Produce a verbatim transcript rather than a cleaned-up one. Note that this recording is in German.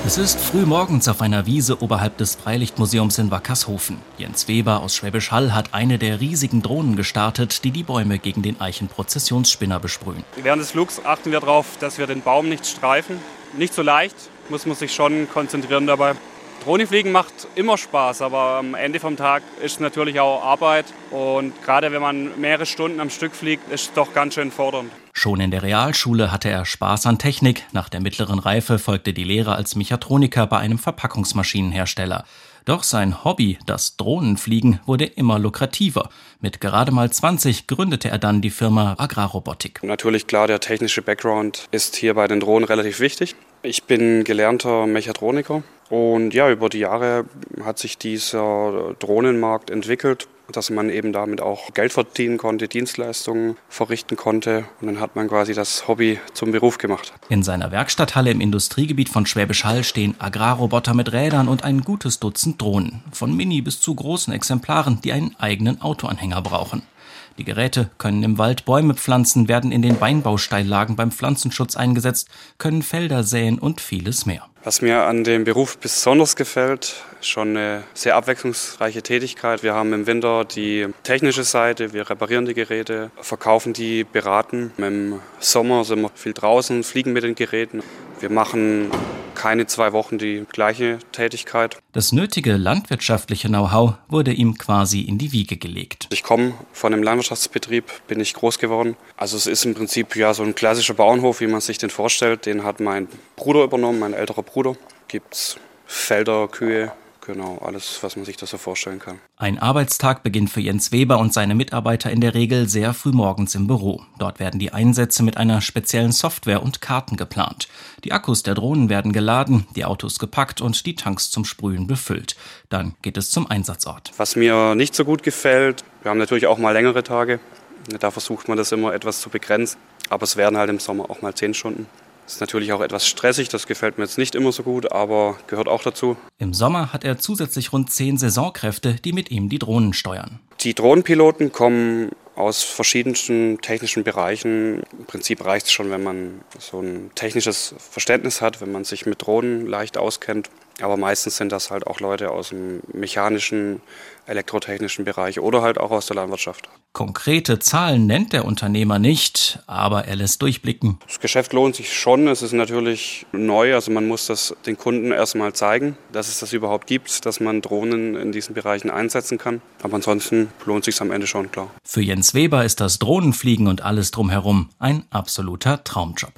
Es ist früh morgens auf einer Wiese oberhalb des Freilichtmuseums in Wackershofen. Jens Weber aus Schwäbisch Hall hat eine der riesigen Drohnen gestartet, die die Bäume gegen den Eichenprozessionsspinner besprühen. Während des Flugs achten wir darauf, dass wir den Baum nicht streifen. Nicht so leicht, muss man sich schon konzentrieren dabei. Drohnenfliegen macht immer Spaß, aber am Ende vom Tag ist es natürlich auch Arbeit. Und gerade wenn man mehrere Stunden am Stück fliegt, ist es doch ganz schön fordernd. Schon in der Realschule hatte er Spaß an Technik. Nach der mittleren Reife folgte die Lehre als Mechatroniker bei einem Verpackungsmaschinenhersteller. Doch sein Hobby, das Drohnenfliegen, wurde immer lukrativer. Mit gerade mal zwanzig gründete er dann die Firma Agrarrobotik. Natürlich klar, der technische Background ist hier bei den Drohnen relativ wichtig. Ich bin gelernter Mechatroniker und ja, über die Jahre hat sich dieser Drohnenmarkt entwickelt, dass man eben damit auch Geld verdienen konnte, Dienstleistungen verrichten konnte. Und dann hat man quasi das Hobby zum Beruf gemacht. In seiner Werkstatthalle im Industriegebiet von Schwäbisch Hall stehen Agrarroboter mit Rädern und ein gutes Dutzend Drohnen. Von Mini bis zu großen Exemplaren, die einen eigenen Autoanhänger brauchen. Die Geräte können im Wald Bäume pflanzen, werden in den Weinbausteillagen beim Pflanzenschutz eingesetzt, können Felder säen und vieles mehr. Was mir an dem Beruf besonders gefällt, ist schon eine sehr abwechslungsreiche Tätigkeit. Wir haben im Winter die technische Seite, wir reparieren die Geräte, verkaufen die, beraten. Im Sommer sind wir viel draußen, fliegen mit den Geräten. Wir machen keine zwei Wochen die gleiche Tätigkeit. Das nötige landwirtschaftliche Know-how wurde ihm quasi in die Wiege gelegt. Ich komme von einem Landwirtschaftsbetrieb, bin ich groß geworden. Also es ist im Prinzip ja so ein klassischer Bauernhof, wie man sich den vorstellt. Den hat mein Bruder übernommen, mein älterer Bruder. Gibt's Felder, Kühe, genau, alles, was man sich da so vorstellen kann. Ein Arbeitstag beginnt für Jens Weber und seine Mitarbeiter in der Regel sehr früh morgens im Büro. Dort werden die Einsätze mit einer speziellen Software und Karten geplant. Die Akkus der Drohnen werden geladen, die Autos gepackt und die Tanks zum Sprühen befüllt. Dann geht es zum Einsatzort. Was mir nicht so gut gefällt, wir haben natürlich auch mal längere Tage. Da versucht man das immer etwas zu begrenzen. Aber es werden halt im Sommer auch mal zehn Stunden. Das ist natürlich auch etwas stressig, das gefällt mir jetzt nicht immer so gut, aber gehört auch dazu. Im Sommer hat er zusätzlich rund zehn Saisonkräfte, die mit ihm die Drohnen steuern. Die Drohnenpiloten kommen aus verschiedensten technischen Bereichen. Im Prinzip reicht es schon, wenn man so ein technisches Verständnis hat, wenn man sich mit Drohnen leicht auskennt. Aber meistens sind das halt auch Leute aus dem mechanischen, elektrotechnischen Bereich oder halt auch aus der Landwirtschaft. Konkrete Zahlen nennt der Unternehmer nicht, aber er lässt durchblicken. Das Geschäft lohnt sich schon. Es ist natürlich neu, also man muss das den Kunden erstmal zeigen, dass es das überhaupt gibt, dass man Drohnen in diesen Bereichen einsetzen kann. Aber ansonsten lohnt es sich am Ende schon, klar. Für Jens Weber ist das Drohnenfliegen und alles drumherum ein absoluter Traumjob.